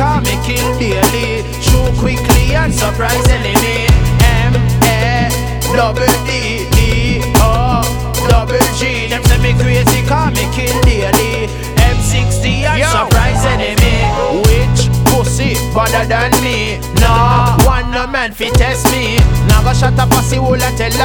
cause me kill daily. Shoot quickly and surprise enemy. M-A-double-D-D-O-double-G. Them say me crazy cause me kill daily. M60 and surprise enemy. Which pussy better than me? Nah, one no man fi test me. Never shut up pussy hole and tell